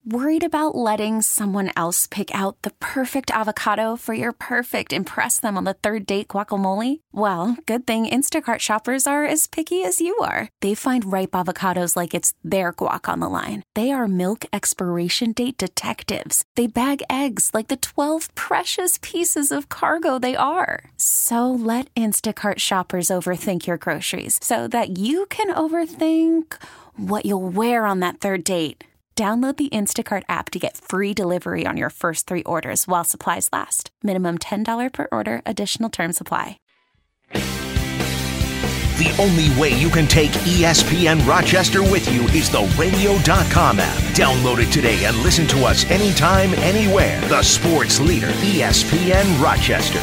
Worried about letting someone else pick out the perfect avocado for your perfect impress them on the third date guacamole? Well, good thing Instacart shoppers are as picky as you are. They find ripe avocados like it's their guac on the line. They are milk expiration date detectives. They bag eggs like the 12 precious pieces of cargo they are. So let Instacart shoppers overthink your groceries so that you can overthink what you'll wear on that third date. Download the Instacart app to get free delivery on your first 3 orders while supplies last. Minimum $10 per order. Additional terms apply. The only way you can take ESPN Rochester with you is the radio.com app. Download it today and listen to us anytime, anywhere. The sports leader, ESPN Rochester.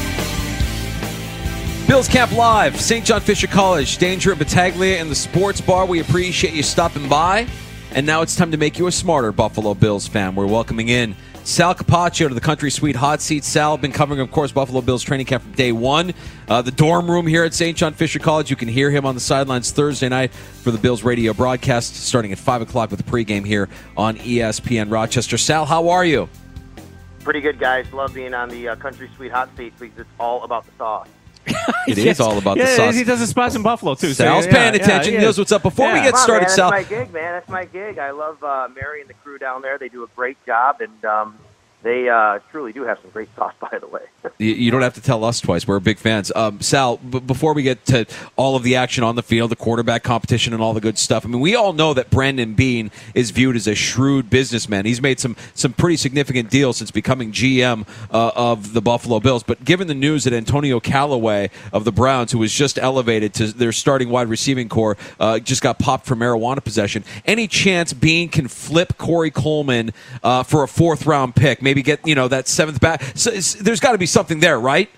Bills Camp Live, St. John Fisher College, Danger and Battaglia in the sports bar. We appreciate you stopping by. And now it's time to make you a smarter Buffalo Bills fan. We're welcoming in Sal Capaccio to the Country Suite Hot Seat. Sal, been covering, of course, Buffalo Bills training camp from day one. The dorm room here at St. John Fisher College. You can hear him on the sidelines Thursday night for the Bills radio broadcast, starting at 5 o'clock with the pregame here on ESPN Rochester. Sal, how are you? Pretty good, guys. Love being on the Country Suite Hot Seat because it's all about the sauce. It is all about the sauce. He does the spots in Buffalo, too. Sal's paying attention. He knows what's up. Before we get started, Sal. That's my gig, man. That's my gig. I love Mary and the crew down there. They do a great job, and they truly do have some great sauce, by the way. You don't have to tell us twice. We're big fans. Sal, before we get to all of the action on the field, the quarterback competition and all the good stuff, I mean, we all know that Brandon Beane is viewed as a shrewd businessman. He's made some pretty significant deals since becoming GM of the Buffalo Bills. But given the news that Antonio Callaway of the Browns, who was just elevated to their starting wide receiving core, just got popped for marijuana possession, any chance Beane can flip Corey Coleman for a 4th-round pick? Maybe get that 7th back. So there's got to be something there, right?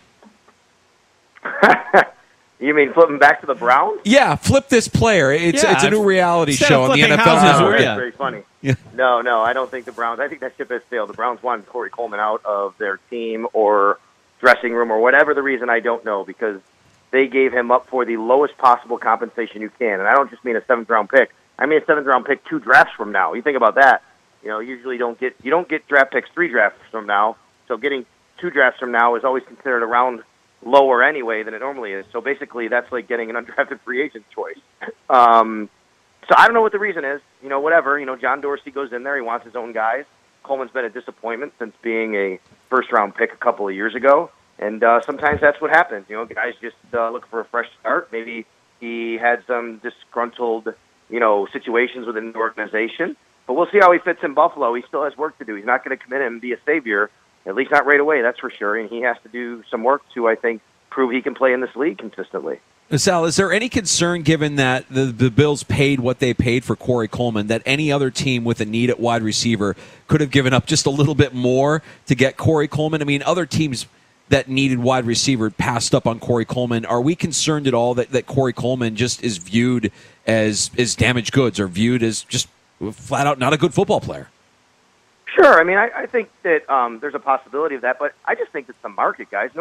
You mean flip him back to the Browns? Yeah, flip this player. It's a new reality show on the NFL Network. Network. That's very funny. Yeah. No, I don't think the Browns. I think that ship has sailed. The Browns wanted Corey Coleman out of their team or dressing room or whatever the reason. I don't know, because they gave him up for the lowest possible compensation you can, and I don't just mean a 7th-round pick. I mean a 7th-round pick 2 drafts from now. You think about that. Usually you don't get draft picks 3 drafts from now. So getting 2 drafts from now is always considered a round lower anyway than it normally is. So basically that's like getting an undrafted free agent choice. So I don't know what the reason is. Whatever. John Dorsey goes in there. He wants his own guys. Coleman's been a disappointment since being a 1st-round pick a couple of years ago. And sometimes that's what happens. Guys just look for a fresh start. Maybe he had some disgruntled, situations within the organization. But we'll see how he fits in Buffalo. He still has work to do. He's not going to come in and be a savior, at least not right away, that's for sure. And he has to do some work to, I think, prove he can play in this league consistently. Sal, is there any concern, given that the Bills paid what they paid for Corey Coleman, that any other team with a need at wide receiver could have given up just a little bit more to get Corey Coleman? I mean, other teams that needed wide receiver passed up on Corey Coleman. Are we concerned at all that Corey Coleman just is viewed as damaged goods or viewed as just flat out not a good football player? Sure. I mean, I think that there's a possibility of that, but I just think it's the market, guys.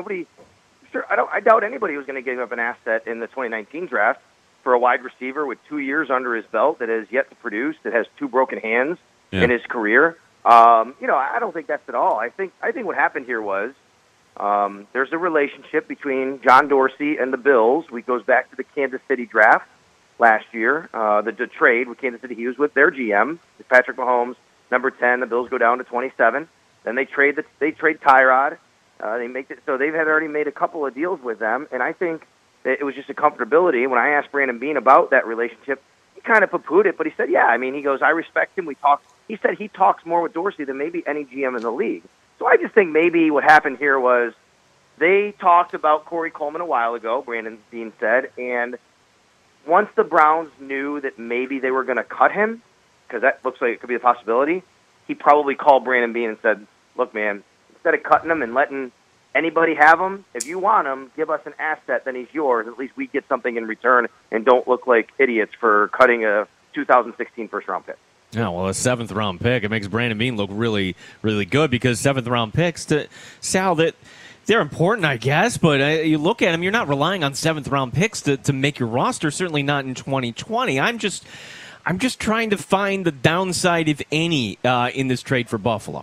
I doubt anybody was going to give up an asset in the 2019 draft for a wide receiver with 2 years under his belt that has yet to produce, that has 2 broken hands in his career. I don't think that's at all. I think what happened here was there's a relationship between John Dorsey and the Bills. It goes back to the Kansas City draft last year, the trade with Kansas City. He was with their GM, Patrick Mahomes, number 10. The Bills go down to 27. Then they trade Tyrod. So they've had already made a couple of deals with them, and I think that it was just a comfortability. When I asked Brandon Beane about that relationship, he kind of poo-pooed it, but he said, yeah, I mean, he goes, I respect him. He said he talks more with Dorsey than maybe any GM in the league. So I just think maybe what happened here was they talked about Corey Coleman a while ago, Brandon Beane said, and once the Browns knew that maybe they were going to cut him, because that looks like it could be a possibility, he probably called Brandon Beane and said, look, man, instead of cutting him and letting anybody have him, if you want him, give us an asset, then he's yours. At least we get something in return and don't look like idiots for cutting a 2016 first-round pick. Yeah, well, a 7th-round pick, it makes Brandon Beane look really, really good, because 7th-round picks, Sal, that they're important, I guess, but you look at them, you're not relying on 7th-round picks to make your roster, certainly not in 2020. I'm just trying to find the downside, if any, in this trade for Buffalo.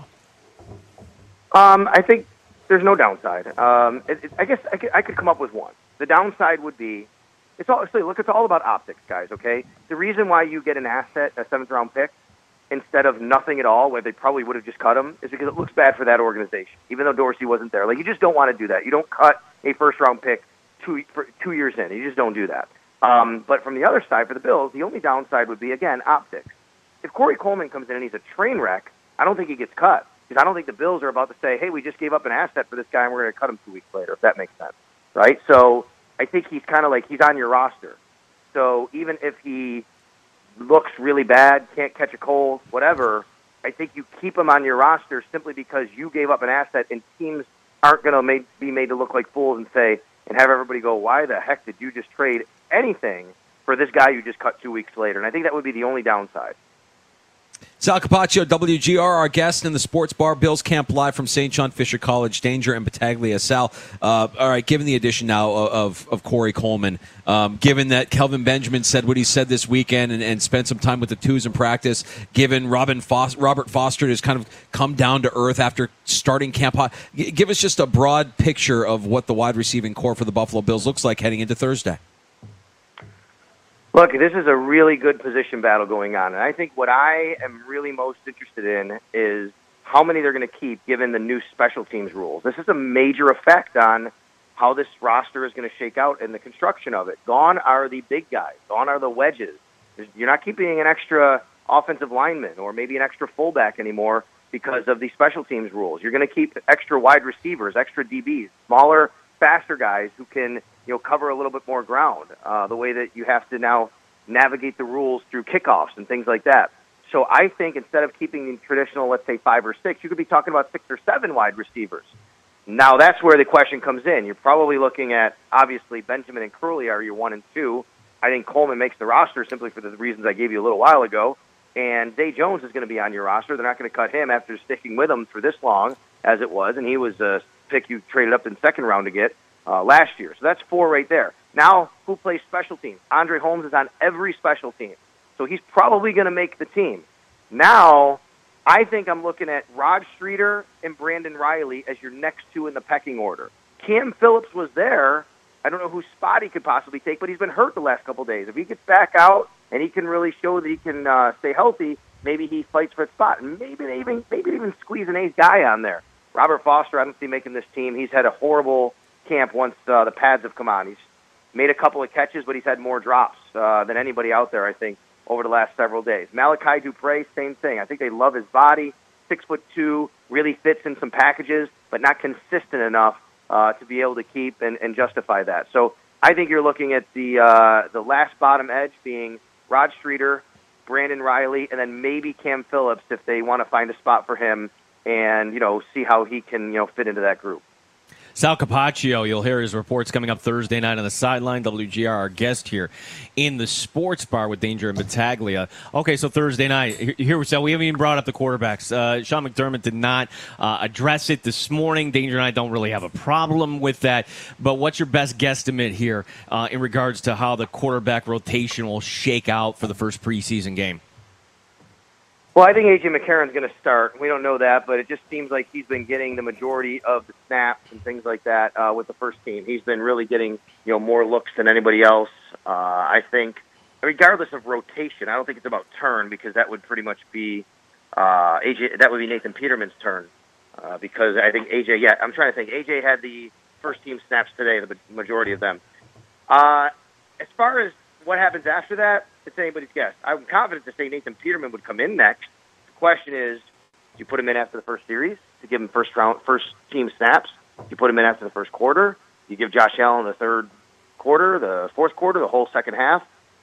I think there's no downside. I guess I could come up with one. The downside would be, it's all about optics, guys, okay? The reason why you get an asset, a 7th-round pick, instead of nothing at all, where they probably would have just cut him, is because it looks bad for that organization, even though Dorsey wasn't there. Like, you just don't want to do that. You don't cut a first-round pick 2 years in. You just don't do that. But from the other side, for the Bills, the only downside would be, again, optics. If Corey Coleman comes in and he's a train wreck, I don't think he gets cut. Because I don't think the Bills are about to say, hey, we just gave up an asset for this guy and we're going to cut him 2 weeks later, if that makes sense. Right? So I think he's kind of like he's on your roster. So even if he looks really bad, can't catch a cold, whatever, I think you keep him on your roster simply because you gave up an asset and teams aren't going to be made to look like fools and say, and have everybody go, why the heck did you just trade anything for this guy you just cut 2 weeks later? And I think that would be the only downside. Sal Capaccio, WGR, our guest in the Sports Bar. Bills Camp live from St. John Fisher College. Danger and Battaglia. Sal, all right, given the addition now of Corey Coleman, given that Kelvin Benjamin said what he said this weekend and spent some time with the twos in practice, given Robert Foster has kind of come down to earth after starting camp, give us just a broad picture of what the wide receiving core for the Buffalo Bills looks like heading into Thursday. Look, this is a really good position battle going on, and I think what I am really most interested in is how many they're going to keep given the new special teams rules. This is a major effect on how this roster is going to shake out in the construction of it. Gone are the big guys. Gone are the wedges. You're not keeping an extra offensive lineman or maybe an extra fullback anymore because of the special teams rules. You're going to keep extra wide receivers, extra DBs, smaller, faster guys who can cover a little bit more ground, the way that you have to now navigate the rules through kickoffs and things like that. So I think instead of keeping the traditional, let's say 5 or 6, you could be talking about 6 or 7 wide receivers. Now that's where the question comes in. You're probably looking at, obviously, Benjamin and Curley are your 1 and 2. I think Coleman makes the roster simply for the reasons I gave you a little while ago. And Zay Jones is going to be on your roster. They're not going to cut him after sticking with him for this long as it was. And he was a pick you traded up in the second round to get last year. So that's 4 right there. Now, who plays special teams? Andre Holmes is on every special team. So he's probably going to make the team. Now, I think I'm looking at Rod Streeter and Brandon Riley as your next 2 in the pecking order. Cam Phillips was there. I don't know whose spot he could possibly take, but he's been hurt the last couple of days. If he gets back out and he can really show that he can stay healthy, maybe he fights for a spot. And maybe even squeeze an 8th guy on there. Robert Foster, I don't see making this team. He's had a horrible camp once the pads have come on. He's made a couple of catches, but he's had more drops than anybody out there, I think, over the last several days. Malachi Dupre, same thing. I think they love his body. 6'2", really fits in some packages, but not consistent enough to be able to keep and justify that. So I think you're looking at the last bottom edge being Rod Streeter, Brandon Riley, and then maybe Cam Phillips if they want to find a spot for him and see how he can fit into that group. Sal Capaccio, you'll hear his reports coming up Thursday night on the sideline. WGR, our guest here in the Sports Bar with Danger and Battaglia. Okay, so Thursday night, here we haven't even brought up the quarterbacks. Sean McDermott did not address it this morning. Danger and I don't really have a problem with that. But what's your best guesstimate here in regards to how the quarterback rotation will shake out for the first preseason game? Well, I think A.J. McCarron's going to start. We don't know that, but it just seems like he's been getting the majority of the snaps and things like that with the first team. He's been really getting more looks than anybody else. I think, regardless of rotation, I don't think it's about turn because that would pretty much be A.J. That would be Nathan Peterman's turn because I think A.J. Yeah, I'm trying to think. A.J. had the first team snaps today, the majority of them. As far as what happens after that, it's anybody's guess. I'm confident to say Nathan Peterman would come in next. The question is, do you put him in after the first series to give him first team snaps? Do you put him in after the first quarter? Do you give Josh Allen the third quarter, the fourth quarter, the whole second half?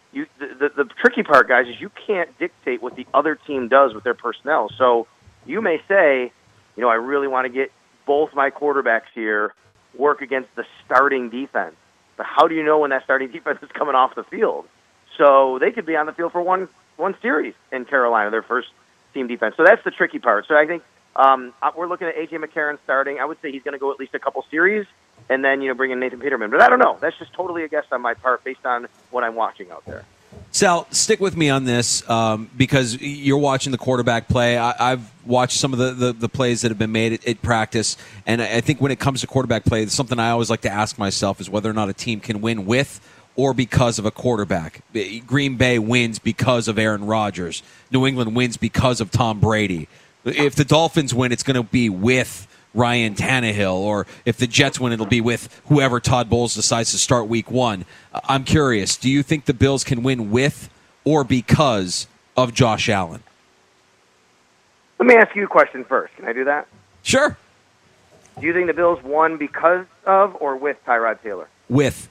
The tricky part, guys, is you can't dictate what the other team does with their personnel. So you may say, I really want to get both my quarterbacks here work against the starting defense. But how do you know when that starting defense is coming off the field? So they could be on the field for one series in Carolina, their first team defense. So that's the tricky part. So I think we're looking at A.J. McCarron starting. I would say he's going to go at least a couple series and then, bring in Nathan Peterman. But I don't know. That's just totally a guess on my part based on what I'm watching out there. Sal, stick with me on this because you're watching the quarterback play. I've watched some of the plays that have been made at practice, and I think when it comes to quarterback play, something I always like to ask myself is whether or not a team can win with or because of a quarterback. Green Bay wins because of Aaron Rodgers. New England wins because of Tom Brady. If the Dolphins win, it's going to be with Ryan Tannehill, or if the Jets win, it'll be with whoever Todd Bowles decides to start week one. I'm curious, do you think the Bills can win with or because of Josh Allen? Let me ask you a question first. Can I do that? Sure. Do you think the Bills won because of or with Tyrod Taylor? With.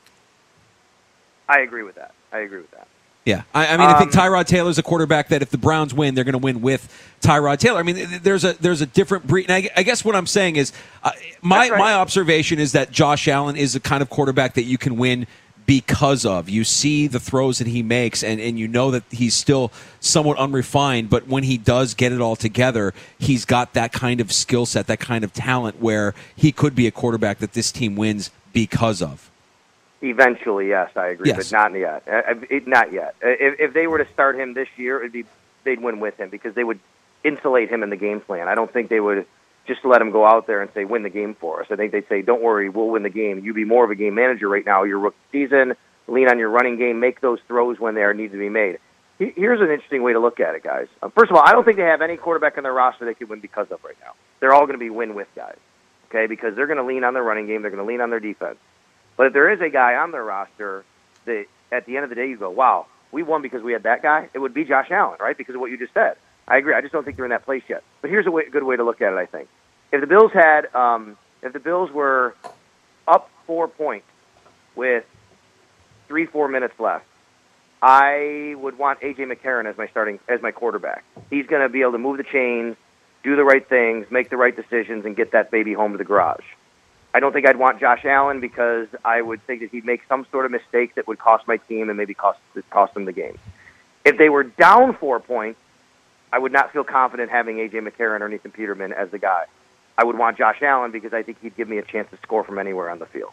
I agree with that. Yeah, I mean, I think Tyrod Taylor's a quarterback that if the Browns win, they're going to win with Tyrod Taylor. I mean, there's a different breed. And I guess what I'm saying is, my observation is that Josh Allen is the kind of quarterback that you can win because of. You see the throws that he makes, and you know that he's still somewhat unrefined, but when he does get it all together, he's got that kind of skill set, that kind of talent where he could be a quarterback that this team wins because of. Eventually, yes, I agree, yes. But not yet. Not yet. If they were to start him this year, they'd win with him because they would insulate him in the game plan. I don't think they would just let him go out there and say, win the game for us. I think they'd say, don't worry, we'll win the game. You be more of a game manager right now. Your rookie season, lean on your running game, make those throws when they need to be made. Here's an interesting way to look at it, guys. First of all, I don't think they have any quarterback on their roster they could win because of right now. They're all going to be win-with guys, okay, because they're going to lean on their running game. They're going to lean on their defense. But if there is a guy on their roster that at the end of the day you go, wow, we won because we had that guy, it would be Josh Allen, right, because of what you just said. I agree. I just don't think they're in that place yet. But here's a good way to look at it, I think. If the Bills were up 4 points with 3-4 minutes left, I would want A.J. McCarron as my quarterback. He's going to be able to move the chains, do the right things, make the right decisions, and get that baby home to the garage. I don't think I'd want Josh Allen because I would think that he'd make some sort of mistake that would cost my team and maybe cost them the game. If they were down 4 points, I would not feel confident having A.J. McCarron or Nathan Peterman as the guy. I would want Josh Allen because I think he'd give me a chance to score from anywhere on the field.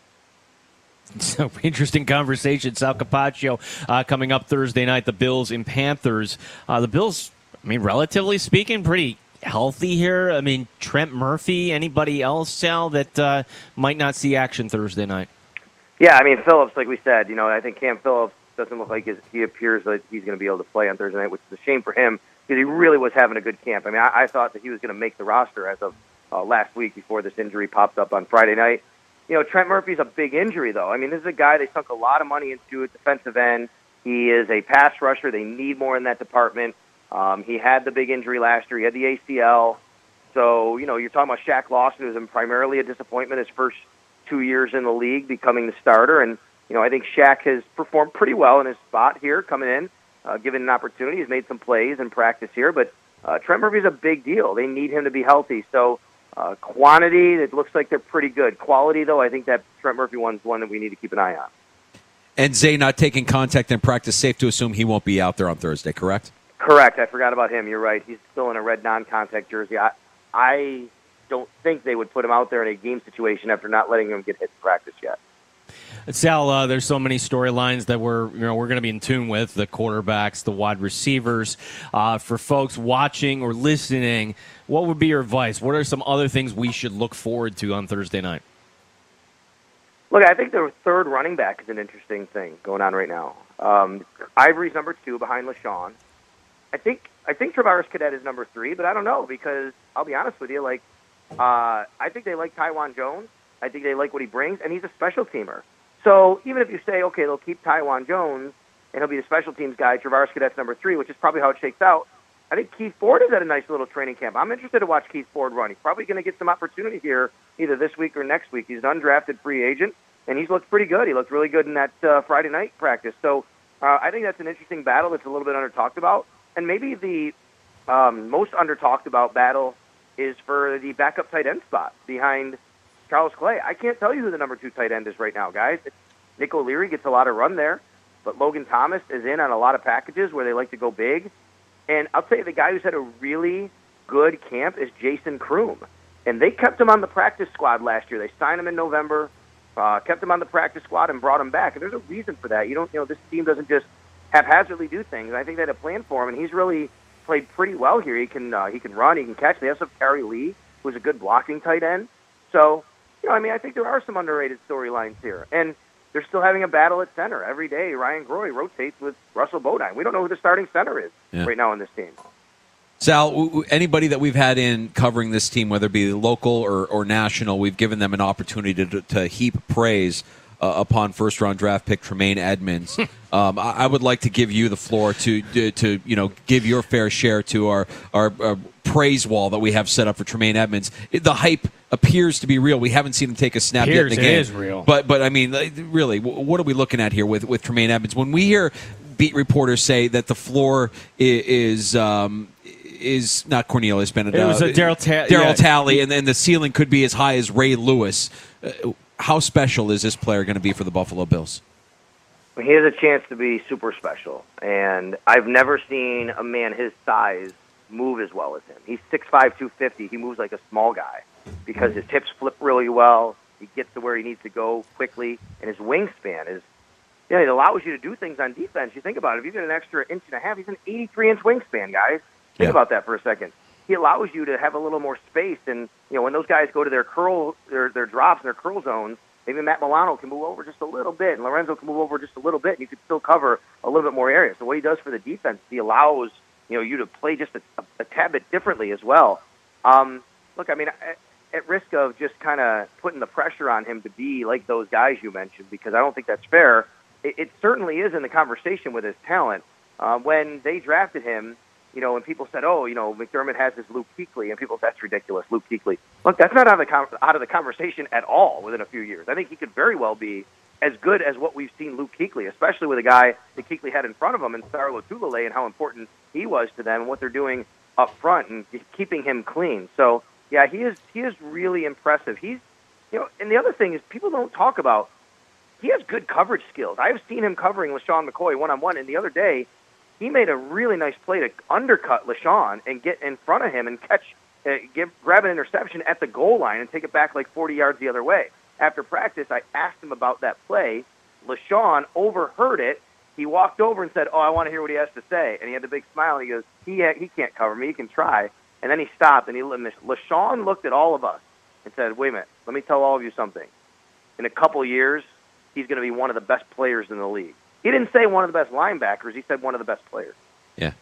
So interesting conversation. Sal Capaccio coming up Thursday night, the Bills and Panthers. The Bills, I mean, relatively speaking, pretty healthy here. I mean, Trent Murphy, anybody else, Sal, that might not see action Thursday night? Yeah, I mean, Phillips, like we said, I think Cam Phillips doesn't look like he appears like he's going to be able to play on Thursday night, which is a shame for him because he really was having a good camp. I mean, I thought that he was going to make the roster as of last week before this injury popped up on Friday night. Trent Murphy's a big injury, though. I mean, this is a guy they sunk a lot of money into at defensive end. He is a pass rusher. They need more in that department. He had the big injury last year. He had the ACL. So, you're talking about Shaq Lawson, who's been primarily a disappointment his first 2 years in the league, becoming the starter. And, I think Shaq has performed pretty well in his spot here, coming in, given an opportunity. He's made some plays in practice here. But Trent Murphy's a big deal. They need him to be healthy. So, quantity, it looks like they're pretty good. Quality, though, I think that Trent Murphy one's one that we need to keep an eye on. And Zay not taking contact in practice, safe to assume he won't be out there on Thursday, correct? Correct. I forgot about him. You're right. He's still in a red non-contact jersey. I don't think they would put him out there in a game situation after not letting him get hit in practice yet. Sal, there's so many storylines that we're going to be in tune with, the quarterbacks, the wide receivers. For folks watching or listening, what would be your advice? What are some other things we should look forward to on Thursday night? Look, I think the third running back is an interesting thing going on right now. Ivory's number 2 behind LaShawn. I think Travaris Cadet is number 3, but I don't know because I'll be honest with you, I think they like Tywan Jones. I think they like what he brings, and he's a special teamer. So even if you say, okay, they'll keep Tywan Jones and he'll be the special teams guy, Travaris Cadet's number 3, which is probably how it shakes out. I think Keith Ford is at a nice little training camp. I'm interested to watch Keith Ford run. He's probably going to get some opportunity here either this week or next week. He's an undrafted free agent, and he's looked pretty good. He looked really good in that Friday night practice. So I think that's an interesting battle that's a little bit under-talked about. And maybe the most under-talked about battle is for the backup tight end spot behind Charles Clay. I can't tell you who the number 2 tight end is right now, guys. Nick O'Leary gets a lot of run there, but Logan Thomas is in on a lot of packages where they like to go big. And I'll tell you, the guy who's had a really good camp is Jason Kroom. And they kept him on the practice squad last year. They signed him in November, kept him on the practice squad, and brought him back. And there's a reason for that. This team doesn't just haphazardly do things. And I think they had a plan for him, and he's really played pretty well here. He can run, he can catch. They also have Terry Lee, who's a good blocking tight end. So, I think there are some underrated storylines here. And they're still having a battle at center. Every day, Ryan Groy rotates with Russell Bodine. We don't know who the starting center is right now on this team. Sal, anybody that we've had in covering this team, whether it be local or national, we've given them an opportunity to heap praise upon first-round draft pick Tremaine Edmunds. I would like to give you the floor to give your fair share to our praise wall that we have set up for Tremaine Edmunds. The hype appears to be real. We haven't seen him take a snap yet in the game. It is real. But I mean, really, what are we looking at here with Tremaine Edmunds? When we hear beat reporters say that the floor is not Cornelius Bennett. It was Daryl Talley, and then the ceiling could be as high as Ray Lewis. How special is this player going to be for the Buffalo Bills? He has a chance to be super special, and I've never seen a man his size move as well as him. He's 6'5", 250. He moves like a small guy because his hips flip really well. He gets to where he needs to go quickly, and his wingspan is, it allows you to do things on defense. You think about it. If you get an extra inch and a half, he's an 83-inch wingspan, guys. Think about that for a second. He allows you to have a little more space, and when those guys go to their drops and their curl zones, maybe Matt Milano can move over just a little bit, and Lorenzo can move over just a little bit, and you can still cover a little bit more area. So what he does for the defense, he allows you to play just a tad bit differently as well. Look, I mean, at risk of just kind of putting the pressure on him to be like those guys you mentioned, because I don't think that's fair. It certainly is in the conversation with his talent. When they drafted him, when people said, McDermott has his Luke Kuechly, and people, that's ridiculous, Luke Kuechly. Look, that's not out of the conversation at all within a few years. I think he could very well be as good as what we've seen Luke Kuechly, especially with a guy that Kuechly had in front of him, and Star Lotulelei, and how important he was to them and what they're doing up front and keeping him clean. So, yeah, he is really impressive. He's, and the other thing is people don't talk about, he has good coverage skills. I've seen him covering LaShawn McCoy one-on-one, and the other day, he made a really nice play to undercut LaShawn and get in front of him and grab an interception at the goal line and take it back like 40 yards the other way. After practice, I asked him about that play. LaShawn overheard it. He walked over and said, I want to hear what he has to say. And he had a big smile, and he goes, he can't cover me. He can try. And then he stopped, and LaShawn looked at all of us and said, wait a minute, let me tell all of you something. In a couple years, he's going to be one of the best players in the league. He didn't say one of the best linebackers. He said one of the best players. Yeah.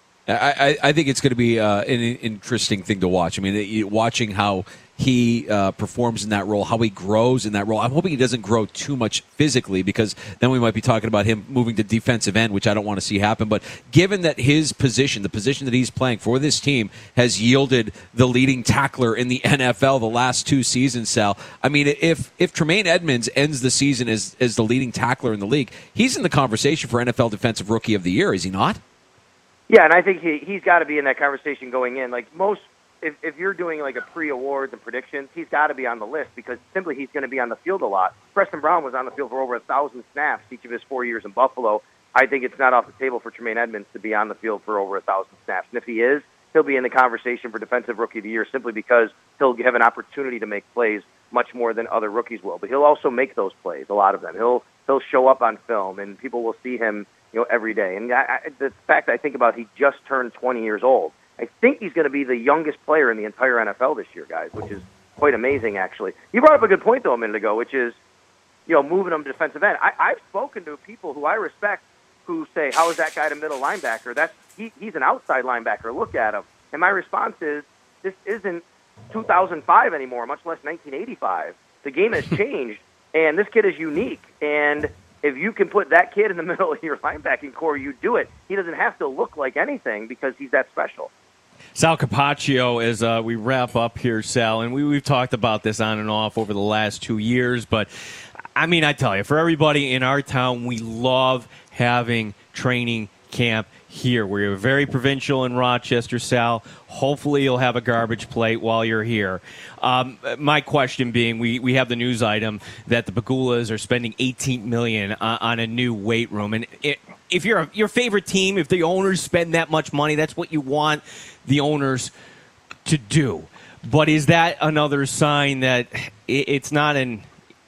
I think it's going to be an interesting thing to watch. I mean, watching how he performs in that role, how he grows in that role. I'm hoping he doesn't grow too much physically, because then we might be talking about him moving to defensive end, which I don't want to see happen. But given that his position, the position that he's playing for this team, has yielded the leading tackler in the NFL the last 2 seasons, Sal, I mean, if Tremaine Edmunds ends the season as the leading tackler in the league, he's in the conversation for NFL Defensive Rookie of the Year, is he not? Yeah, and I think he's got to be in that conversation going in. Like most, if you're doing like a pre-awards and predictions, he's got to be on the list because simply he's going to be on the field a lot. Preston Brown was on the field for over 1,000 snaps each of his 4 years in Buffalo. I think it's not off the table for Tremaine Edmunds to be on the field for over 1,000 snaps. And if he is, he'll be in the conversation for Defensive Rookie of the Year simply because he'll have an opportunity to make plays much more than other rookies will. But he'll also make those plays, a lot of them. He'll show up on film, and people will see him every day. And the fact I think about, he just turned 20 years old. I think he's going to be the youngest player in the entire NFL this year, guys, which is quite amazing, actually. You brought up a good point, though, a minute ago, which is, moving him to defensive end. I've spoken to people who I respect who say, how is that guy a middle linebacker? He's an outside linebacker. Look at him. And my response is, this isn't 2005 anymore, much less 1985. The game has changed, and this kid is unique. And if you can put that kid in the middle of your linebacking core, you do it. He doesn't have to look like anything because he's that special. Sal Capaccio, as we wrap up here, Sal, and we've talked about this on and off over the last 2 years, but, I mean, I tell you, for everybody in our town, we love having training camp here. We're very provincial in Rochester, Sal. Hopefully you'll have a garbage plate while you're here. My question being, we have the news item that the Pegulas are spending $18 million on a new weight room. And if you're your favorite team, if the owners spend that much money, that's what you want the owners to do. But is that another sign that it's not an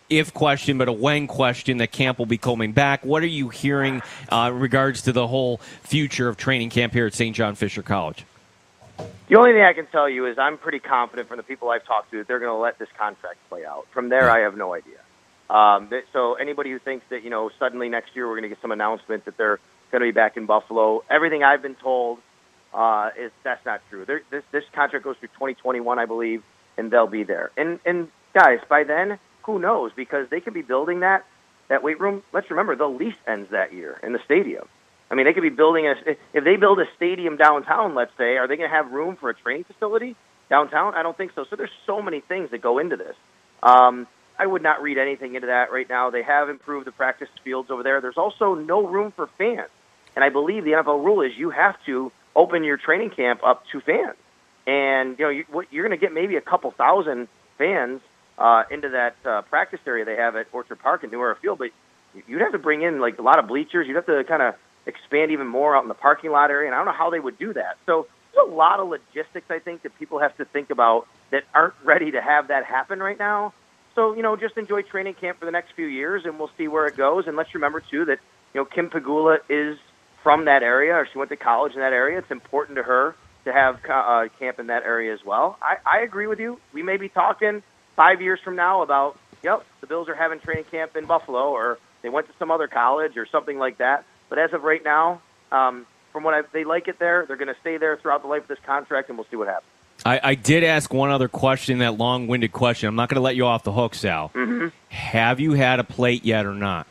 if question, but a when question that camp will be coming back. What are you hearing in regards to the whole future of training camp here at St. John Fisher College? The only thing I can tell you is I'm pretty confident from the people I've talked to that they're going to let this contract play out. From there, I have no idea. So anybody who thinks that, suddenly next year we're going to get some announcement that they're going to be back in Buffalo, everything I've been told is that's not true. This contract goes through 2021, I believe, and they'll be there. And guys, by then, who knows? Because they could be building that weight room. Let's remember, the lease ends that year in the stadium. I mean, they could be building if they build a stadium downtown, let's say, are they going to have room for a training facility downtown? I don't think so. So there's so many things that go into this. I would not read anything into that right now. They have improved the practice fields over there. There's also no room for fans. And I believe the NFL rule is you have to open your training camp up to fans. And, you're going to get maybe a couple thousand fans into that practice area they have at Orchard Park and New Era Field. But you'd have to bring in, a lot of bleachers. You'd have to kind of expand even more out in the parking lot area. And I don't know how they would do that. So there's a lot of logistics, I think, that people have to think about that aren't ready to have that happen right now. So, just enjoy training camp for the next few years, and we'll see where it goes. And let's remember, too, that, Kim Pegula is from that area, or she went to college in that area. It's important to her to have camp in that area as well. I agree with you. We may be talking 5 years from now about, the Bills are having training camp in Buffalo, or they went to some other college or something like that. But as of right now, from what they like it there, they're going to stay there throughout the life of this contract, and we'll see what happens. I did ask one other question, that long-winded question. I'm not going to let you off the hook, Sal. Mm-hmm. Have you had a plate yet or not?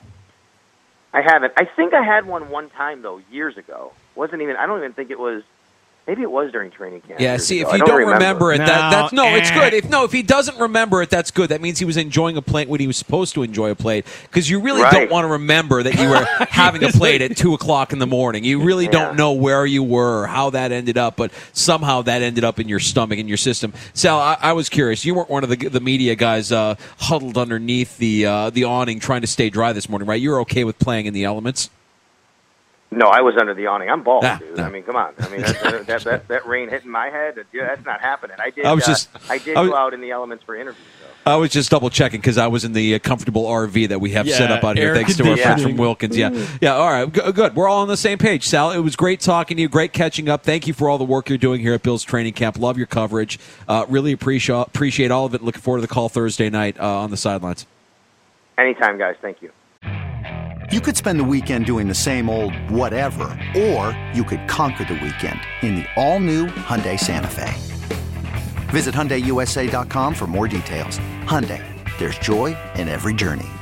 I haven't. I think I had one time, though, years ago. I don't even think it was. Maybe it was during training camp. Yeah, see, if you don't remember it, it's good. If he doesn't remember it, that's good. That means he was enjoying a plate when he was supposed to enjoy a plate. Because you really don't want to remember that you were having a plate at 2 o'clock in the morning. You really don't know where you were or how that ended up, but somehow that ended up in your stomach, in your system. Sal, I was curious. You weren't one of the media guys huddled underneath the awning trying to stay dry this morning, right? You were okay with playing in the elements? No, I was under the awning. I'm bald, dude. I mean, come on. I mean, that rain hitting my head, that's not happening. I did go out in the elements for interviews, though. I was just double-checking because I was in the comfortable RV that we have set up out here, thanks to our friends from Wilkins. Yeah, all right, good. We're all on the same page. Sal, it was great talking to you, great catching up. Thank you for all the work you're doing here at Bills Training Camp. Love your coverage. Really appreciate all of it. Looking forward to the call Thursday night on the sidelines. Anytime, guys. Thank you. You could spend the weekend doing the same old whatever, or you could conquer the weekend in the all-new Hyundai Santa Fe. Visit HyundaiUSA.com for more details. Hyundai, there's joy in every journey.